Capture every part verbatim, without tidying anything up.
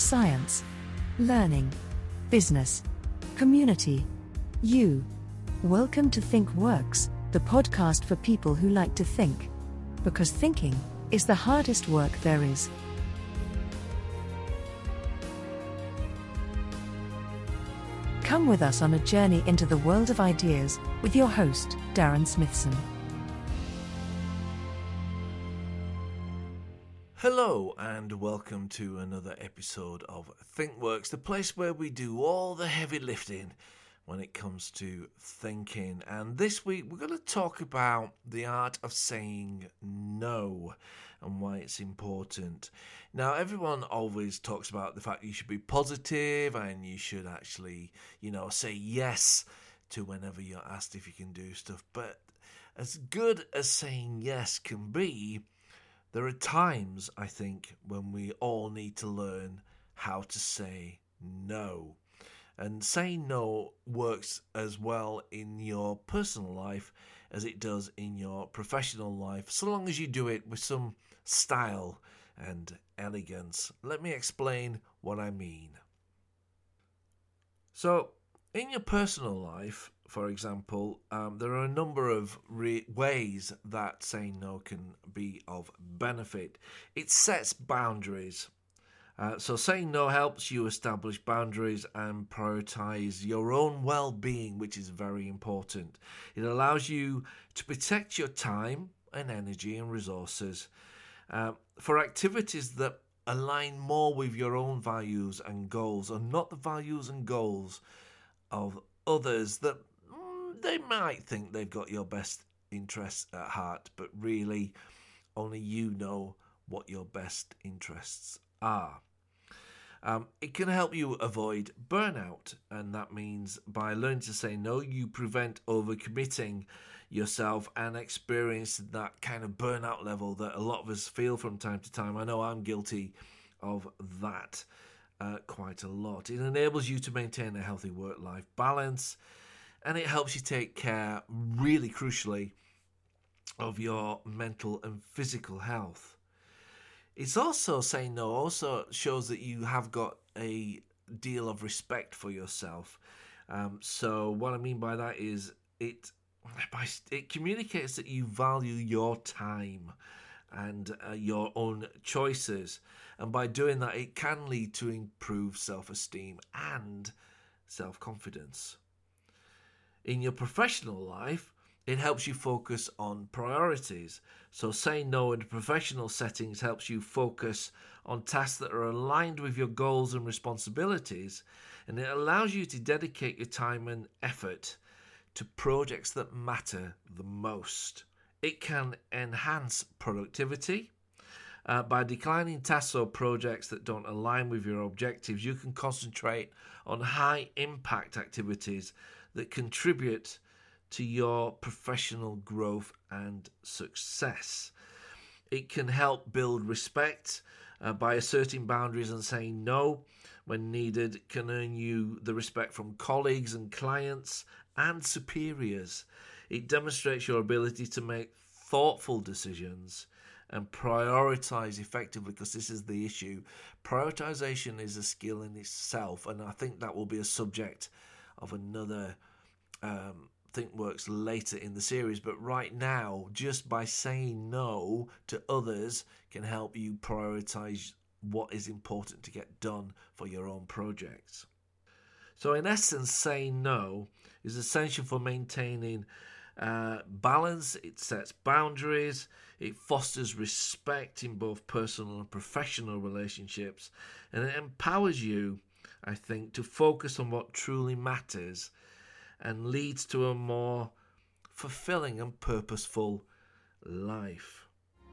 science, learning, business, community, you. Welcome to ThinkWorks, the podcast for people who like to think. Because thinking is the hardest work there is. Come with us on a journey into the world of ideas with your host, Darren Smithson. Hello and welcome to another episode of ThinkWorks, the place where we do all the heavy lifting when it comes to thinking. And this week we're going to talk about the art of saying no and why it's important. Now, everyone always talks about the fact you should be positive and you should actually, you know, say yes to whenever you're asked if you can do stuff. But as good as saying yes can be, there are times, I think, when we all need to learn how to say no. And saying no works as well in your personal life as it does in your professional life, so long as you do it with some style and elegance. Let me explain what I mean. So, in your personal life, for example, um, there are a number of re- ways that saying no can be of benefit. It sets boundaries. Uh, so saying no helps you establish boundaries and prioritize your own well-being, which is very important. It allows you to protect your time and energy and resources uh, for activities that align more with your own values and goals, and not the values and goals of others that mm, they might think they've got your best interests at heart, but really only you know what your best interests are. Um, it can help you avoid burnout, and that means by learning to say no, you prevent overcommitting yourself and experience that kind of burnout level that a lot of us feel from time to time. I know I'm guilty of that uh, quite a lot. It enables you to maintain a healthy work-life balance, and it helps you take care, really crucially, of your mental and physical health. It's also saying no also shows that you have got a deal of respect for yourself. Um, so what I mean by that is it it communicates that you value your time and uh, your own choices. And by doing that, it can lead to improved self-esteem and self-confidence. In your professional life, it helps you focus on priorities. So saying no in professional settings helps you focus on tasks that are aligned with your goals and responsibilities, and it allows you to dedicate your time and effort to projects that matter the most. It can enhance productivity. Uh, by declining tasks or projects that don't align with your objectives, you can concentrate on high-impact activities that contribute to your professional growth and success. It can help build respect uh, by asserting boundaries and saying no when needed. It can earn you the respect from colleagues and clients and superiors. It demonstrates your ability to make thoughtful decisions and prioritize effectively, because this is the issue. Prioritization is a skill in itself, and I think that will be a subject of another um, ThinkWorks later in the series. But right now, just by saying no to others can help you prioritize what is important to get done for your own projects. So in essence, saying no is essential for maintaining uh, balance. It sets boundaries. It fosters respect in both personal and professional relationships, and it empowers you, I think, to focus on what truly matters and leads to a more fulfilling and purposeful life.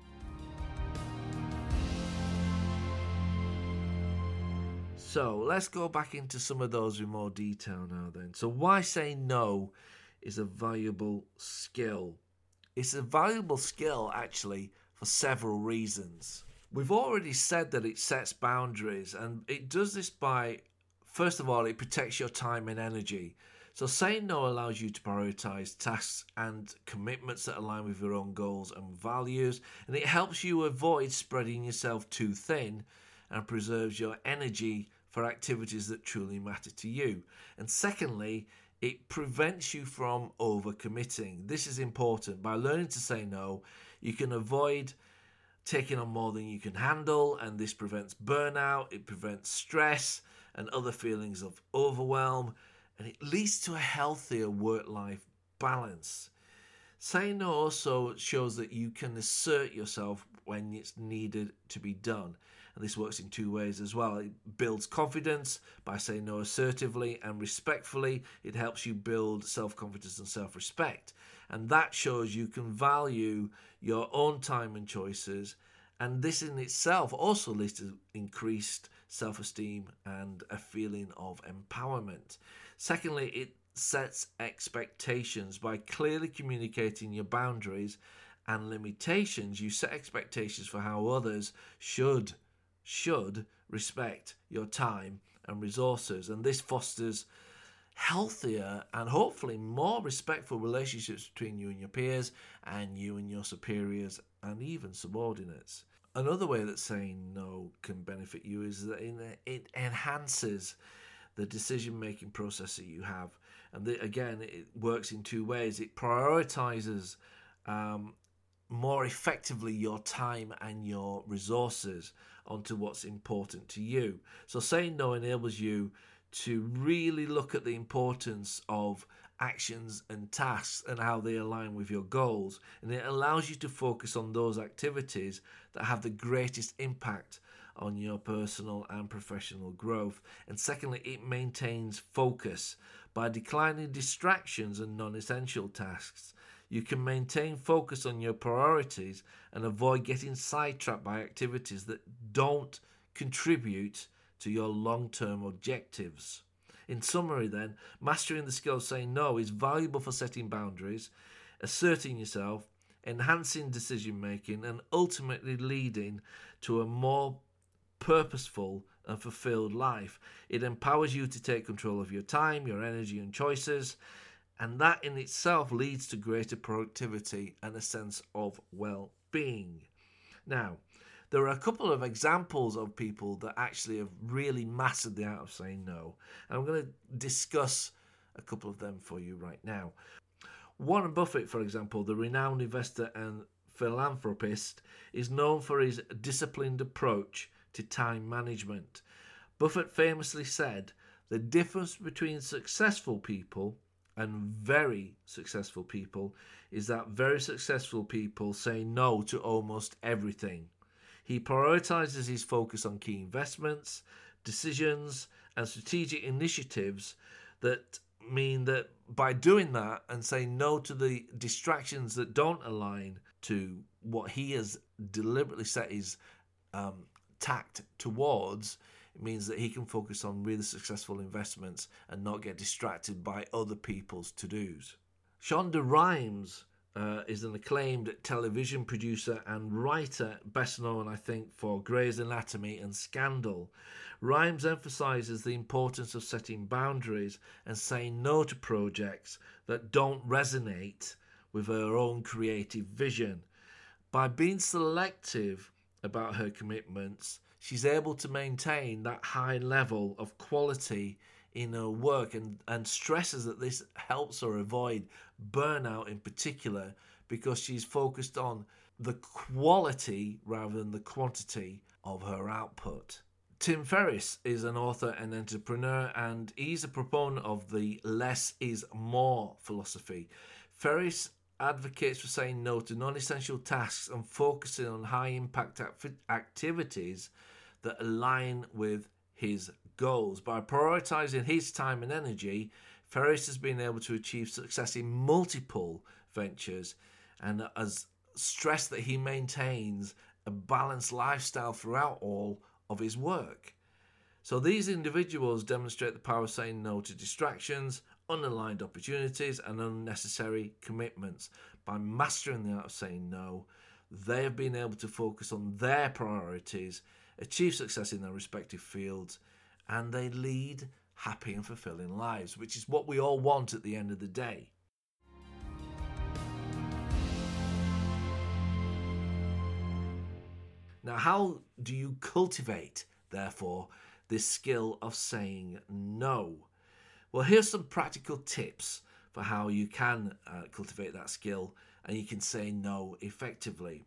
So let's go back into some of those in more detail now then. So why saying no is a valuable skill? It's a valuable skill actually for several reasons. We've already said that it sets boundaries, and it does this by, first of all, it protects your time and energy. So saying no allows you to prioritize tasks and commitments that align with your own goals and values, and it helps you avoid spreading yourself too thin and preserves your energy for activities that truly matter to you. And secondly, it prevents you from overcommitting. This is important. By learning to say no, you can avoid taking on more than you can handle, and this prevents burnout, it prevents stress and other feelings of overwhelm, and it leads to a healthier work-life balance. Saying no also shows that you can assert yourself when it's needed to be done. And this works in two ways as well. It builds confidence by saying no assertively and respectfully. It helps you build self-confidence and self-respect. And that shows you can value your own time and choices. And this in itself also leads to increased self-esteem and a feeling of empowerment. Secondly, it sets expectations. By clearly communicating your boundaries and limitations, you set expectations for how others should should respect your time and resources, and this fosters healthier and hopefully more respectful relationships between you and your peers and you and your superiors and even subordinates. Another way that saying no can benefit you is that it enhances the decision-making process that you have. And the, again, it works in two ways. It prioritizes um, more effectively your time and your resources onto what's important to you. So saying no enables you to really look at the importance of actions and tasks and how they align with your goals. And it allows you to focus on those activities that have the greatest impact on your personal and professional growth. And secondly, it maintains focus. By declining distractions and non-essential tasks, you can maintain focus on your priorities and avoid getting sidetracked by activities that don't contribute to your long-term objectives. In summary then, mastering the skill of saying no is valuable for setting boundaries, asserting yourself, enhancing decision-making, and ultimately leading to a more purposeful and fulfilled life. It empowers you to take control of your time, your energy and choices, and that in itself leads to greater productivity and a sense of well-being. Now, there are a couple of examples of people that actually have really mastered the art of saying no, and I'm going to discuss a couple of them for you right now. Warren Buffett, for example, the renowned investor and philanthropist, is known for his disciplined approach to time management. Buffett famously said, "The difference between successful people and very successful people is that very successful people say no to almost everything." He prioritizes his focus on key investments, decisions, and strategic initiatives that mean that by doing that and saying no to the distractions that don't align to what he has deliberately set his um, tact towards, it means that he can focus on really successful investments and not get distracted by other people's to-dos. Shonda Rhimes uh, is an acclaimed television producer and writer, best known, I think, for Grey's Anatomy and Scandal. Rhimes emphasizes the importance of setting boundaries and saying no to projects that don't resonate with her own creative vision. By being selective about her commitments, she's able to maintain that high level of quality in her work, and, and stresses that this helps her avoid burnout in particular, because she's focused on the quality rather than the quantity of her output. Tim Ferriss is an author and entrepreneur, and he's a proponent of the less is more philosophy. Ferriss advocates for saying no to non-essential tasks and focusing on high-impact activities that align with his goals. By prioritizing his time and energy, Ferriss has been able to achieve success in multiple ventures, and has stressed that he maintains a balanced lifestyle throughout all of his work. So these individuals demonstrate the power of saying no to distractions, unaligned opportunities, and unnecessary commitments. By mastering the art of saying no, they have been able to focus on their priorities, achieve success in their respective fields, and they lead happy and fulfilling lives, which is what we all want at the end of the day. Now, how do you cultivate therefore, this skill of saying no. Well, here's some practical tips for how you can uh, cultivate that skill and you can say no effectively.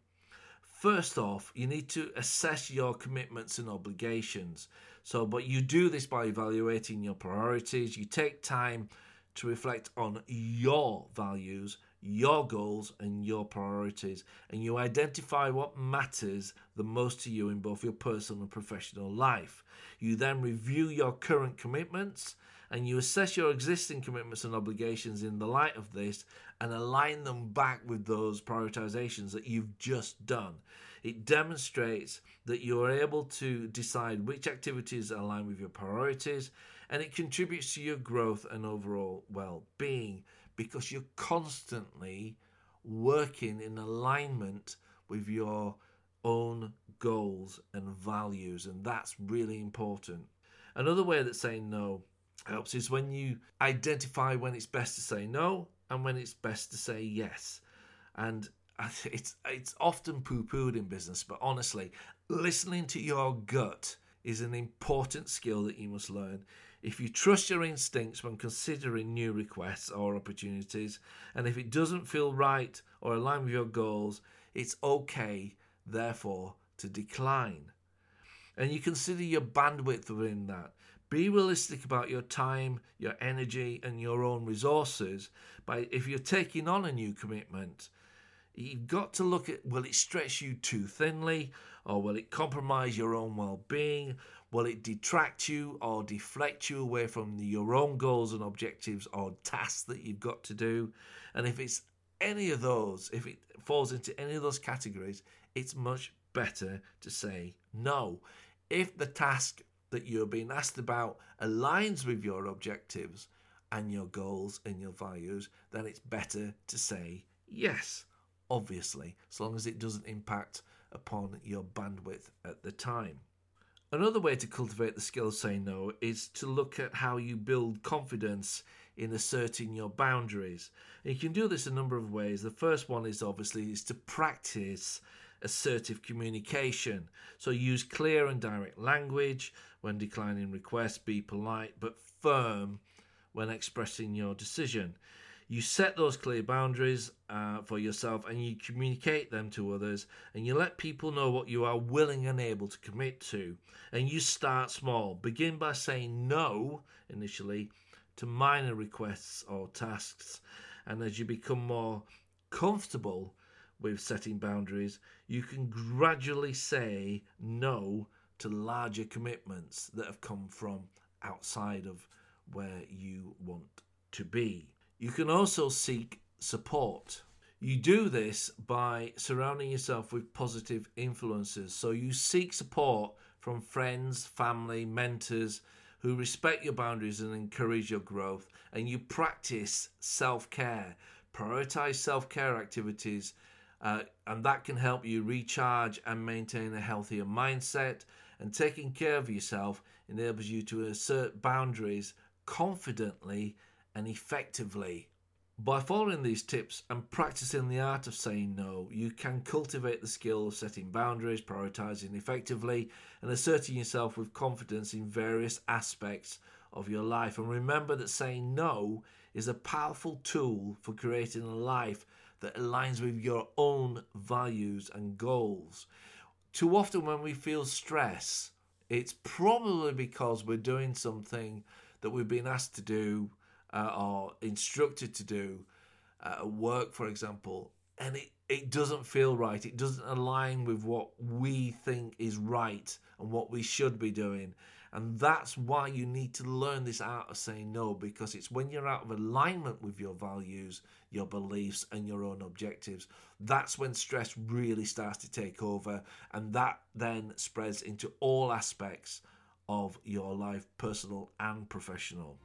First off, you need to assess your commitments and obligations. So, but you do this by evaluating your priorities. You take time to reflect on your values, your goals, and your priorities, and you identify what matters the most to you in both your personal and professional life. You then review your current commitments and you assess your existing commitments and obligations in the light of this and align them back with those prioritizations that you've just done. It demonstrates that you are able to decide which activities align with your priorities, and it contributes to your growth and overall well-being because you're constantly working in alignment with your own goals and values, and that's really important. Another way that saying no helps is when you identify when it's best to say no and when it's best to say yes. And it's it's often poo-pooed in business, but honestly, listening to your gut is an important skill that you must learn. If you trust your instincts when considering new requests or opportunities, and if it doesn't feel right or align with your goals, it's okay, therefore, to decline. And you consider your bandwidth within that. Be realistic about your time, your energy, and your own resources. By if you're taking on a new commitment, you've got to look at, will it stretch you too thinly, or will it compromise your own well-being? Will it detract you or deflect you away from the, your own goals and objectives or tasks that you've got to do? And if it's any of those, if it falls into any of those categories, it's much better to say no. If the task that you're being asked about aligns with your objectives and your goals and your values, then it's better to say yes, obviously, as long as it doesn't impact upon your bandwidth at the time. Another way to cultivate the skill of saying no is to look at how you build confidence in asserting your boundaries. And you can do this a number of ways. The first one is obviously is to practice assertive communication. So use clear and direct language when declining requests. Be polite but firm when expressing your decision. You set those clear boundaries uh, for yourself and you communicate them to others, and you let people know what you are willing and able to commit to. And you start small. Begin by saying no initially to minor requests or tasks, and as you become more comfortable with setting boundaries, you can gradually say no to larger commitments that have come from outside of where you want to be. You can also seek support. You do this by surrounding yourself with positive influences. So you seek support from friends, family, mentors who respect your boundaries and encourage your growth, and you practice self-care. Prioritize self-care activities, uh, and that can help you recharge and maintain a healthier mindset. And taking care of yourself enables you to assert boundaries confidently and effectively. By following these tips and practicing the art of saying no, you can cultivate the skill of setting boundaries, prioritizing effectively, and asserting yourself with confidence in various aspects of your life. And remember that saying no is a powerful tool for creating a life that aligns with your own values and goals. Too often when we feel stress, it's probably because we're doing something that we've been asked to do uh, or instructed to do uh, at work, for example, and it, it doesn't feel right. It doesn't align with what we think is right and what we should be doing. And that's why you need to learn this art of saying no, because it's when you're out of alignment with your values, your beliefs, and your own objectives, that's when stress really starts to take over, and that then spreads into all aspects of your life, personal and professional.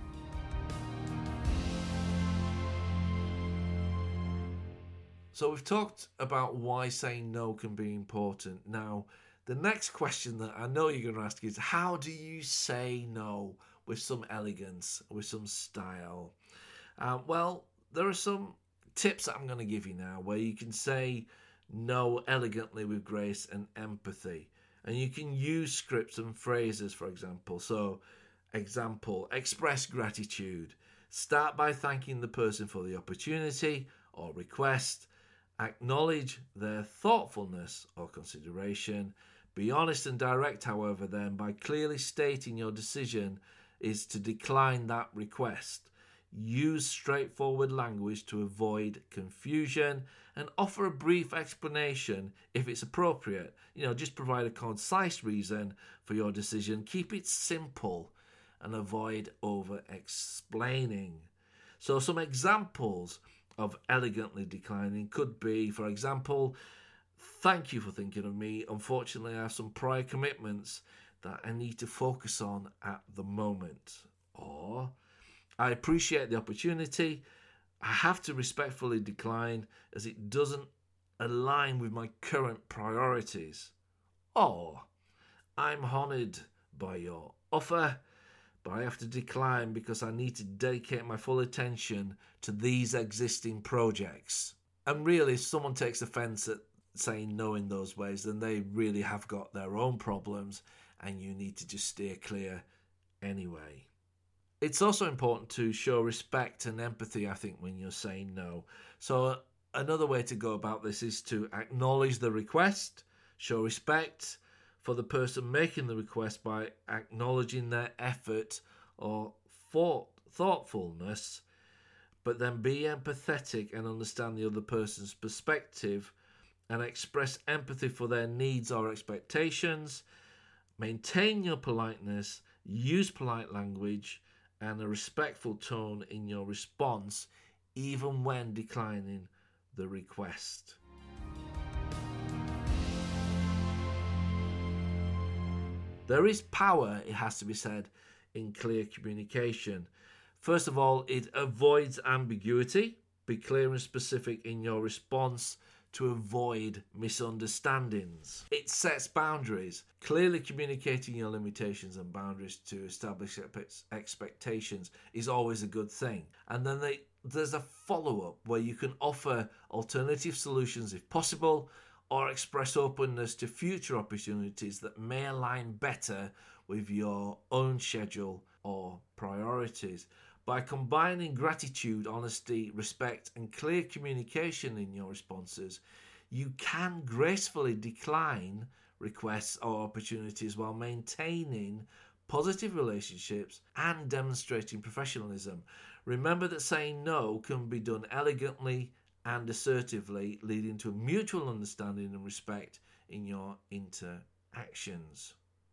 So we've talked about why saying no can be important. Now, the next question that I know you're going to ask is, how do you say no with some elegance, with some style? Uh, well, there are some tips that I'm going to give you now where you can say no elegantly with grace and empathy. And you can use scripts and phrases, for example. So, example, express gratitude. Start by thanking the person for the opportunity or request. Acknowledge their thoughtfulness or consideration. Be honest and direct, however, then, by clearly stating your decision is to decline that request. Use straightforward language to avoid confusion and offer a brief explanation if it's appropriate. You know, just provide a concise reason for your decision. Keep it simple and avoid over-explaining. So some examples of elegantly declining could be, for example, thank you for thinking of me. Unfortunately, I have some prior commitments that I need to focus on at the moment. Or, I appreciate the opportunity. I have to respectfully decline as it doesn't align with my current priorities. Or, I'm honoured by your offer, but I have to decline because I need to dedicate my full attention to these existing projects. And really, if someone takes offence at saying no in those ways, then they really have got their own problems and you need to just steer clear anyway. It's also important to show respect and empathy, I think, when you're saying no. So another way to go about this is to acknowledge the request, show respect for the person making the request by acknowledging their effort or thought, thoughtfulness, but then be empathetic and understand the other person's perspective and express empathy for their needs or expectations. Maintain your politeness, use polite language and a respectful tone in your response, even when declining the request. There is power, it has to be said, in clear communication. First of all, it avoids ambiguity. Be clear and specific in your response to avoid misunderstandings. It sets boundaries. Clearly communicating your limitations and boundaries to establish expectations is always a good thing. And then they, there's a follow-up where you can offer alternative solutions if possible, or express openness to future opportunities that may align better with your own schedule or priorities. By combining gratitude, honesty, respect, and clear communication in your responses, you can gracefully decline requests or opportunities while maintaining positive relationships and demonstrating professionalism. Remember that saying no can be done elegantly and assertively, leading to a mutual understanding and respect in your interactions.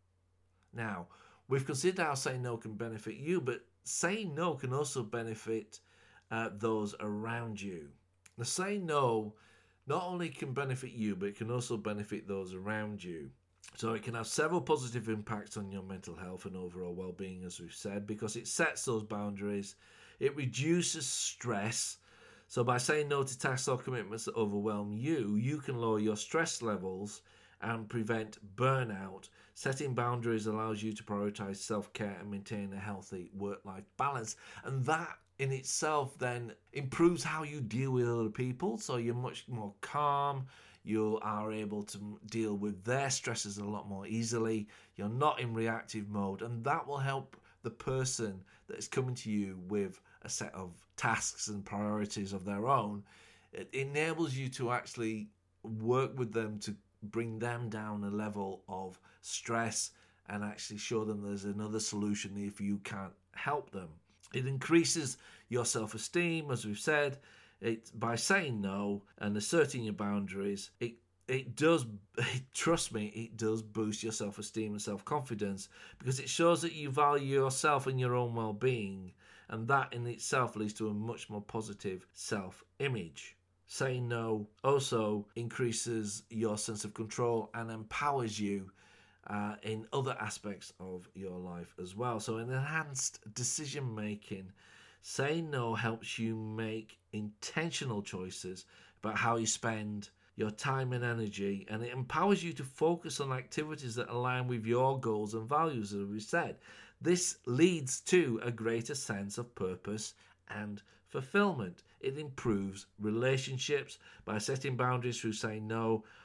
Now, we've considered how saying no can benefit you, but saying no can also benefit uh, those around you. Now, saying no not only can benefit you, but it can also benefit those around you. So it can have several positive impacts on your mental health and overall well-being, as we've said, because it sets those boundaries. It reduces stress. So by saying no to tasks or commitments that overwhelm you, you can lower your stress levels and prevent burnout. Setting boundaries allows you to prioritize self-care and maintain a healthy work-life balance. And that in itself then improves how you deal with other people. So you're much more calm. You are able to deal with their stresses a lot more easily. You're not in reactive mode. And that will help the person that is coming to you with a set of tasks and priorities of their own. It enables you to actually work with them to bring them down a level of stress and actually show them there's another solution if you can't help them. It increases your self-esteem, as we've said. It, by saying no and asserting your boundaries, it it does, it, trust me, it does boost your self-esteem and self-confidence, because it shows that you value yourself and your own well-being, and that in itself leads to a much more positive self-image. Saying no also increases your sense of control and empowers you uh, in other aspects of your life as well. So in enhanced decision making, saying no helps you make intentional choices about how you spend your time and energy, and it empowers you to focus on activities that align with your goals and values, as we said. This leads to a greater sense of purpose and fulfillment. It improves relationships by setting boundaries through saying no.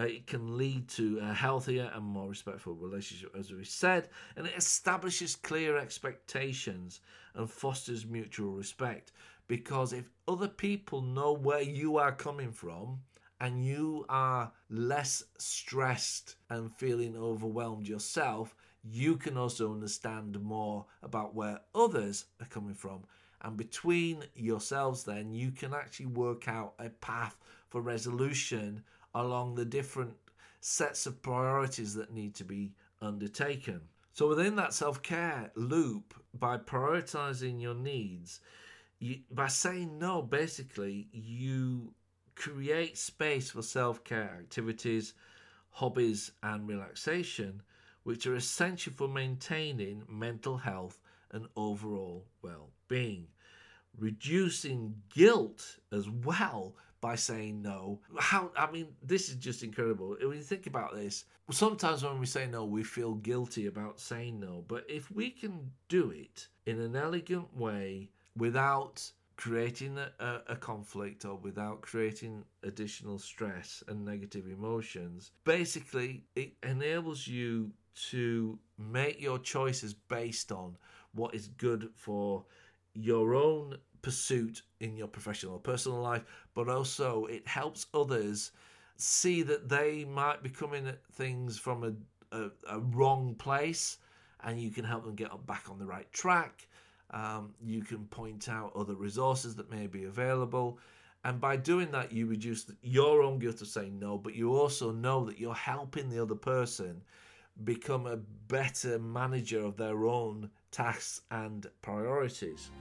Uh, it can lead to a healthier and more respectful relationship, as we said, and it establishes clear expectations and fosters mutual respect. Because if other people know where you are coming from and you are less stressed and feeling overwhelmed yourself, you can also understand more about where others are coming from. And between yourselves, then, you can actually work out a path for resolution along the different sets of priorities that need to be undertaken. So within that self-care loop, by prioritizing your needs, you, by saying no, basically, you create space for self-care activities, hobbies, and relaxation, which are essential for maintaining mental health and overall well-being. Reducing guilt as well by saying no. How, I mean, this is just incredible. When you think about this, sometimes when we say no, we feel guilty about saying no. But if we can do it in an elegant way without creating a, a, a conflict or without creating additional stress and negative emotions, basically it enables you to make your choices based on what is good for your own pursuit in your professional or personal life, but also it helps others see that they might be coming at things from a, a, a wrong place, and you can help them get back on the right track. Um, you can point out other resources that may be available, and by doing that you reduce your own guilt of saying no, but you also know that you're helping the other person become a better manager of their own tasks and priorities.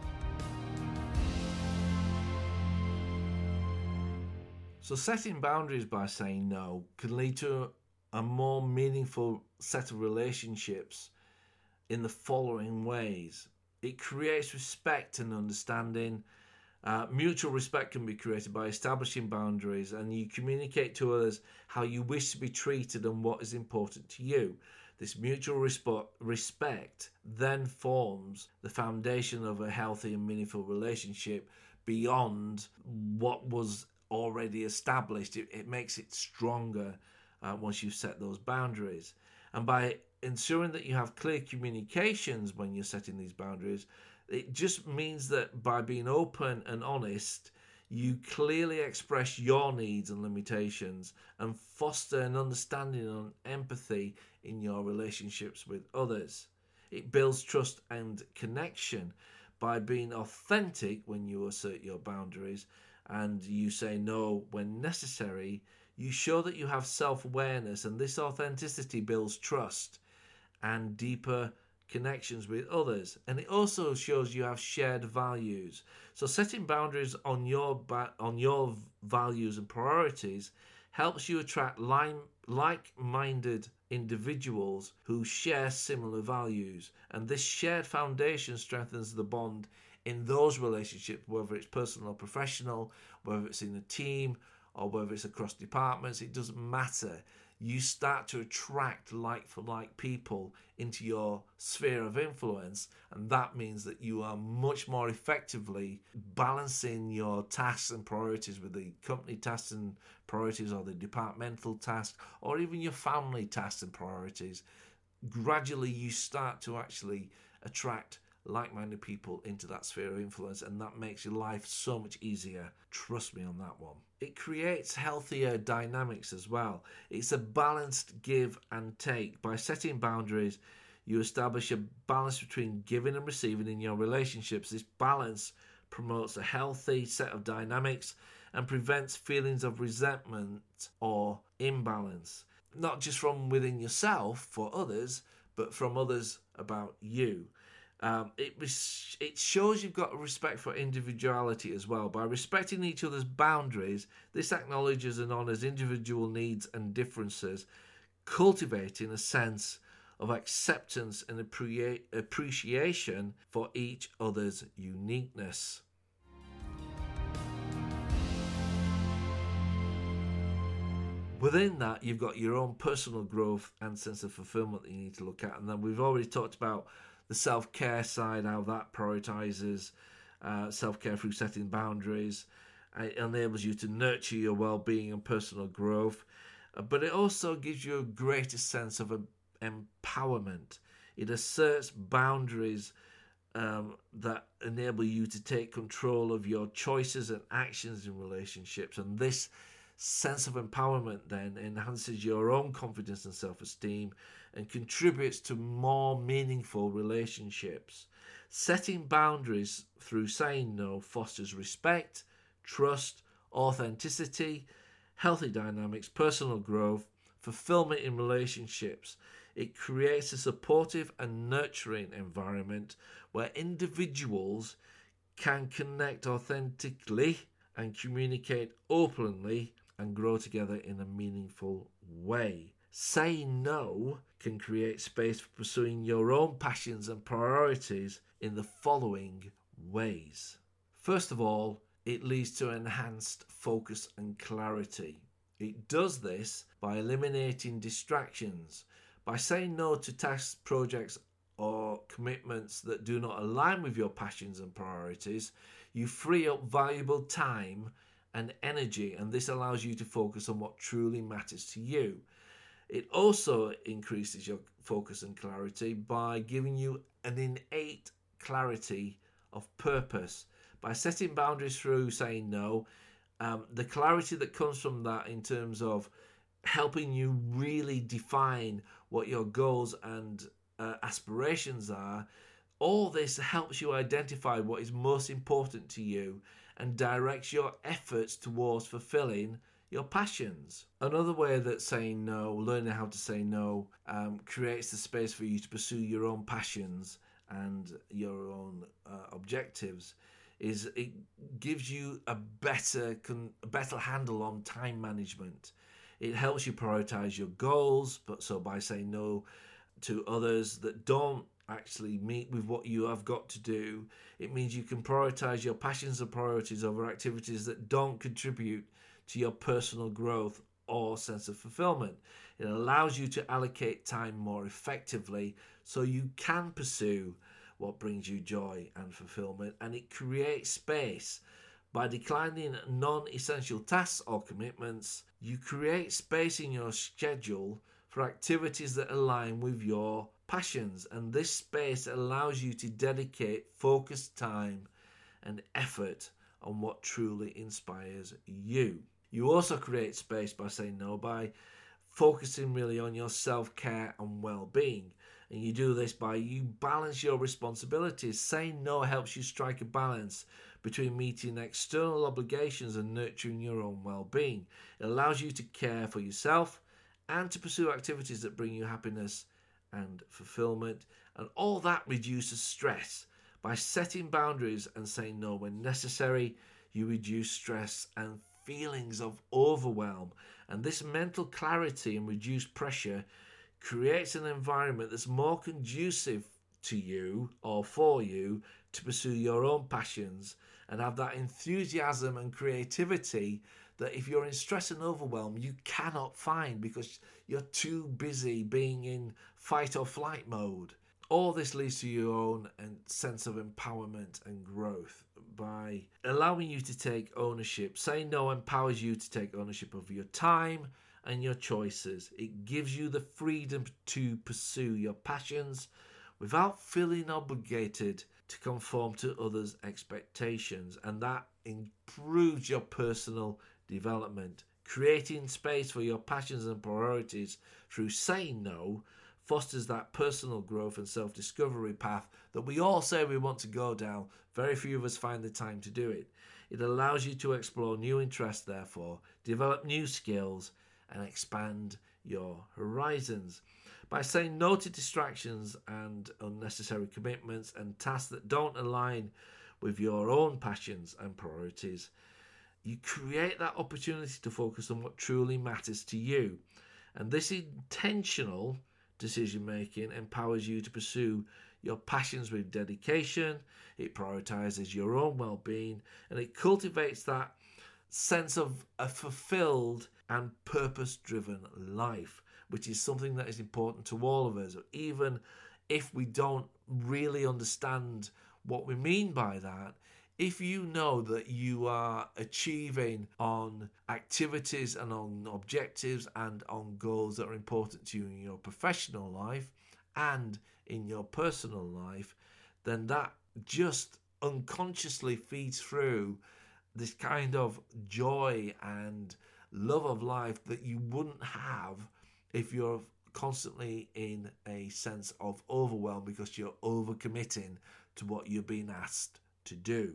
So setting boundaries by saying no can lead to a more meaningful set of relationships in the following ways. It creates respect and understanding. Uh, mutual respect can be created by establishing boundaries, and you communicate to others how you wish to be treated and what is important to you. This mutual resp- respect then forms the foundation of a healthy and meaningful relationship beyond what was already established. It, it makes it stronger uh, once you've set those boundaries. And by ensuring that you have clear communications when you're setting these boundaries, it just means that by being open and honest, you clearly express your needs and limitations and foster an understanding and empathy in your relationships with others. It builds trust and connection by being authentic when you assert your boundaries and you say no when necessary. You show that you have self-awareness, and this authenticity builds trust and deeper connections with others, and it also shows you have shared values. So setting boundaries on your ba- on your values and priorities helps you attract line- like-minded individuals who share similar values, and this shared foundation strengthens the bond in those relationships, whether it's personal or professional, whether it's in a team or whether it's across departments. It doesn't matter. You start to attract like-for-like people into your sphere of influence, and that means that you are much more effectively balancing your tasks and priorities with the company tasks and priorities, or the departmental tasks, or even your family tasks and priorities. Gradually you start to actually attract like-minded people into that sphere of influence, and that makes your life so much easier. Trust me on that one. It creates healthier dynamics as well. It's a balanced give and take. By setting boundaries, you establish a balance between giving and receiving in your relationships. This balance promotes a healthy set of dynamics and prevents feelings of resentment or imbalance, not just from within yourself for others, but from others about you. Um, it it shows you've got a respect for individuality as well. By respecting each other's boundaries, this acknowledges and honours individual needs and differences, cultivating a sense of acceptance and appre- appreciation for each other's uniqueness. Within that, you've got your own personal growth and sense of fulfillment that you need to look at. And then we've already talked about the self-care side, how that prioritises uh, self-care through setting boundaries. It enables you to nurture your well-being and personal growth. Uh, But it also gives you a greater sense of em- empowerment. It asserts boundaries um, that enable you to take control of your choices and actions in relationships. And this sense of empowerment then enhances your own confidence and self-esteem and contributes to more meaningful relationships. Setting boundaries through saying no fosters respect, trust, authenticity, healthy dynamics, personal growth, fulfillment in relationships. It creates a supportive and nurturing environment where individuals can connect authentically and communicate openly and grow together in a meaningful way. Saying no can create space for pursuing your own passions and priorities in the following ways. First of all, it leads to enhanced focus and clarity. It does this by eliminating distractions. By saying no to tasks, projects, or commitments that do not align with your passions and priorities, you free up valuable time and energy, and this allows you to focus on what truly matters to you. It also increases your focus and clarity by giving you an innate clarity of purpose. By setting boundaries through saying no, um, the clarity that comes from that in terms of helping you really define what your goals and uh, aspirations are, all this helps you identify what is most important to you and directs your efforts towards fulfilling your passions. Another way that saying no, learning how to say no, um, creates the space for you to pursue your own passions and your own uh, objectives is it gives you a better, a better handle on time management. It helps you prioritize your goals, but so by saying no to others that don't actually meet with what you have got to do, it means you can prioritize your passions and priorities over activities that don't contribute to your personal growth or sense of fulfillment. It allows you to allocate time more effectively so you can pursue what brings you joy and fulfillment, and it creates space. By declining non-essential tasks or commitments, you create space in your schedule for activities that align with your passions, and this space allows you to dedicate focused time and effort on what truly inspires you. You also create space by saying no by focusing really on your self-care and well-being. And you do this by you balance your responsibilities. Saying no helps you strike a balance between meeting external obligations and nurturing your own well-being. It allows you to care for yourself and to pursue activities that bring you happiness and fulfillment. And all that reduces stress. By setting boundaries and saying no when necessary, you reduce stress and feelings of overwhelm. And this mental clarity and reduced pressure creates an environment that's more conducive to you or for you to pursue your own passions and have that enthusiasm and creativity that if you're in stress and overwhelm you cannot find because you're too busy being in fight or flight mode. All this leads to your own sense of empowerment and growth by allowing you to take ownership. Saying no empowers you to take ownership of your time and your choices. It gives you the freedom to pursue your passions without feeling obligated to conform to others' expectations, and that improves your personal development. Creating space for your passions and priorities through saying no fosters that personal growth and self-discovery path that we all say we want to go down. Very few of us find the time to do it. It allows you to explore new interests, therefore, develop new skills, and expand your horizons. By saying no to distractions and unnecessary commitments and tasks that don't align with your own passions and priorities, you create that opportunity to focus on what truly matters to you. And this intentional decision making empowers you to pursue your passions with dedication. It prioritizes your own well-being, and it cultivates that sense of a fulfilled and purpose-driven life, which is something that is important to all of us. Even if we don't really understand what we mean by that, If you know that you are achieving on activities and on objectives and on goals that are important to you in your professional life and in your personal life, then that just unconsciously feeds through this kind of joy and love of life that you wouldn't have if you're constantly in a sense of overwhelm because you're overcommitting to what you're being asked to do.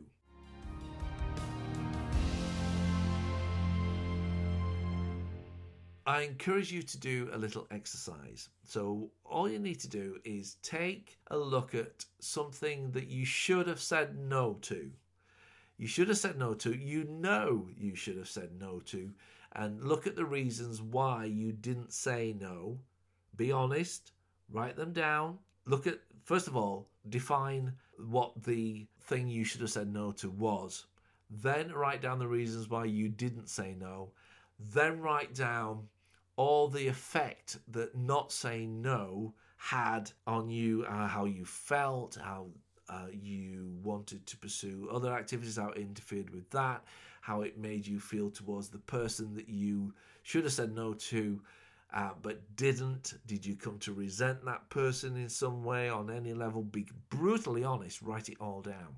I encourage you to do a little exercise. So all you need to do is take a look at something that you should have said no to. You should have said no to, you know you should have said no to, and look at the reasons why you didn't say no. Be honest, write them down. Look at, first of all, define what the thing you should have said no to was. Then write down the reasons why you didn't say no. Then write down all the effect that not saying no had on you, uh, how you felt, how uh, you wanted to pursue other activities, how it interfered with that, how it made you feel towards the person that you should have said no to, uh, but didn't. Did you come to resent that person in some way on any level? Be brutally honest, write it all down.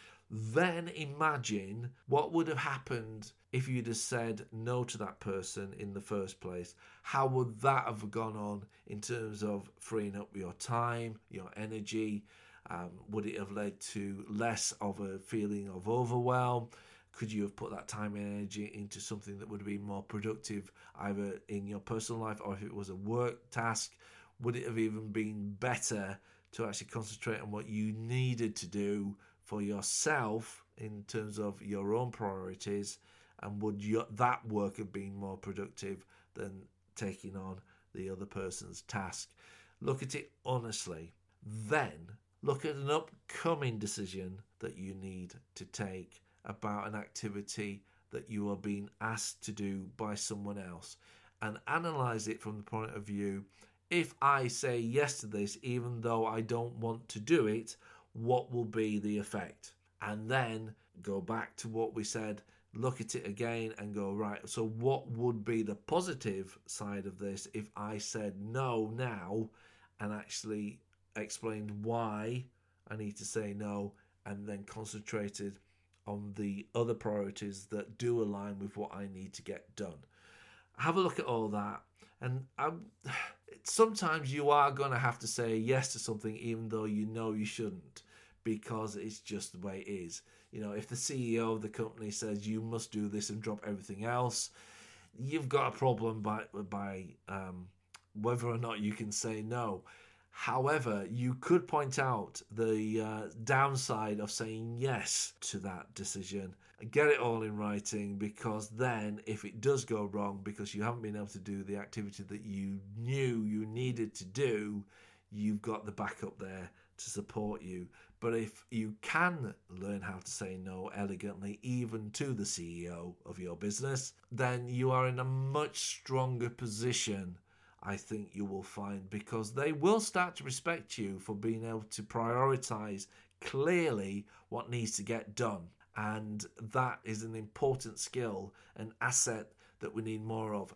Then imagine what would have happened if you'd have said no to that person in the first place. How would that have gone on in terms of freeing up your time, your energy? Um, would it have led to less of a feeling of overwhelm? Could you have put that time and energy into something that would have been more productive, either in your personal life or if it was a work task? Would it have even been better to actually concentrate on what you needed to do for yourself in terms of your own priorities? And would your, that work have been more productive than taking on the other person's task? Look at it honestly. Then look at an upcoming decision that you need to take about an activity that you are being asked to do by someone else, and analyze it from the point of view, if I say yes to this even though I don't want to do it, what will be the effect? And then go back to what we said, look at it again and go, right, so what would be the positive side of this if I said no now and actually explained why I need to say no, and then concentrated on the other priorities that do align with what I need to get done. Have a look at all that. And I'm, sometimes you are going to have to say yes to something even though you know you shouldn't, because it's just the way it is. You know, if the C E O of the company says you must do this and drop everything else, you've got a problem by by um, whether or not you can say no. However, you could point out the uh, downside of saying yes to that decision. Get it all in writing, because then if it does go wrong because you haven't been able to do the activity that you knew you needed to do, you've got the backup there to support you. But if you can learn how to say no elegantly, even to the C E O of your business, then you are in a much stronger position, I think you will find, because they will start to respect you for being able to prioritize clearly what needs to get done. And that is an important skill, an asset that we need more of.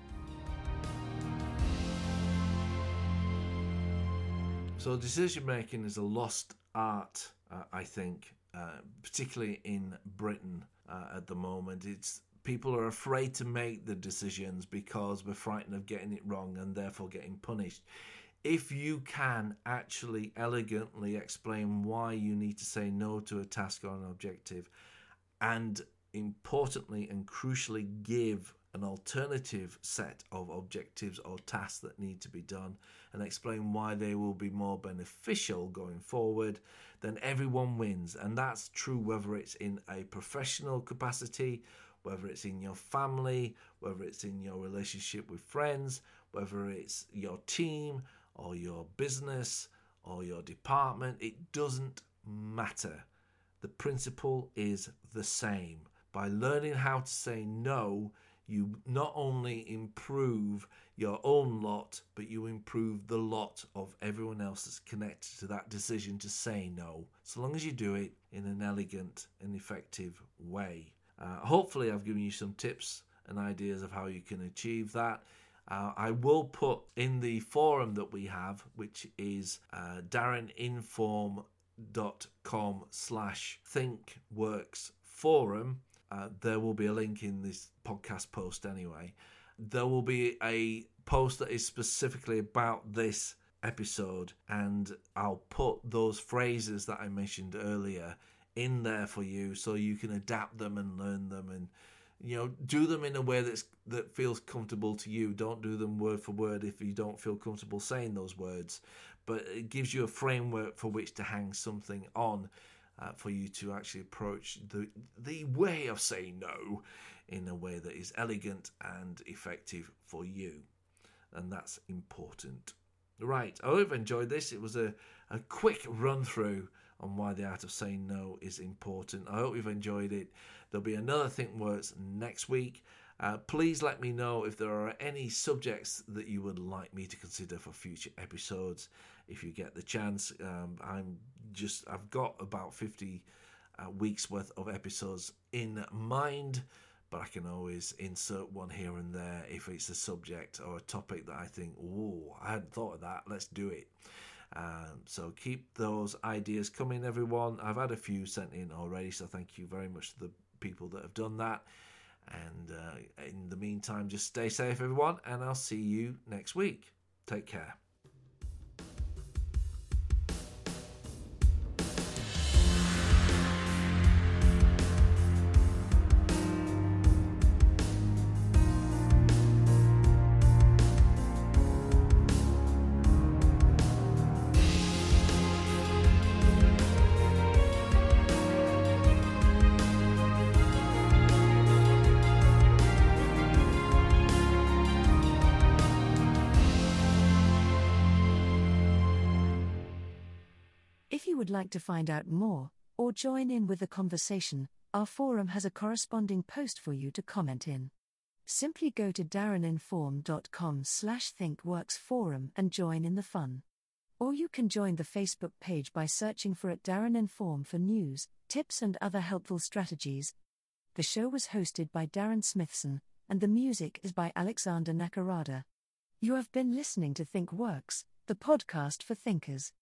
So decision making is a lost art, uh, I think, uh, particularly in Britain uh, at the moment. It's people are afraid to make the decisions because we're frightened of getting it wrong and therefore getting punished. If you can actually elegantly explain why you need to say no to a task or an objective, and importantly and crucially give an alternative set of objectives or tasks that need to be done, and explain why they will be more beneficial going forward, then everyone wins. And that's true whether it's in a professional capacity, whether it's in your family, whether it's in your relationship with friends, whether it's your team or your business or your department. It doesn't matter. The principle is the same. By learning how to say no, you not only improve your own lot, but you improve the lot of everyone else that's connected to that decision to say no, so long as you do it in an elegant and effective way. Uh, hopefully I've given you some tips and ideas of how you can achieve that. Uh, I will put in the forum that we have, which is uh, darreninform.com slash thinkworks forum. Uh, there will be a link in this podcast post anyway. There will be a post that is specifically about this episode, and I'll put those phrases that I mentioned earlier in there for you so you can adapt them and learn them, and you know, do them in a way that's that feels comfortable to you. Don't do them word for word if you don't feel comfortable saying those words, but it gives you a framework for which to hang something on, uh, for you to actually approach the the way of saying no in a way that is elegant and effective for you, and that's important. Right, I hope you've enjoyed this. It was a, a quick run through on why the art of saying no is important. I hope you've enjoyed it. There'll be another Think Works next week. Uh, please let me know if there are any subjects that you would like me to consider for future episodes. If you get the chance, um, I'm just I've got about fifty uh, weeks worth of episodes in mind, but I can always insert one here and there if it's a subject or a topic that I think, oh, I hadn't thought of that. Let's do it. Um, so keep those ideas coming, everyone. I've had a few sent in already, so thank you very much to the people that have done that. And uh, in the meantime, just stay safe, everyone, and I'll see you next week. Take care. If you would like to find out more, or join in with the conversation, our forum has a corresponding post for you to comment in. Simply go to darreninform.com slash thinkworksforum and join in the fun. Or you can join the Facebook page by searching for at Darren Inform for news, tips and other helpful strategies. The show was hosted by Darren Smithson, and the music is by Alexander Nakarada. You have been listening to Think Works, the podcast for thinkers.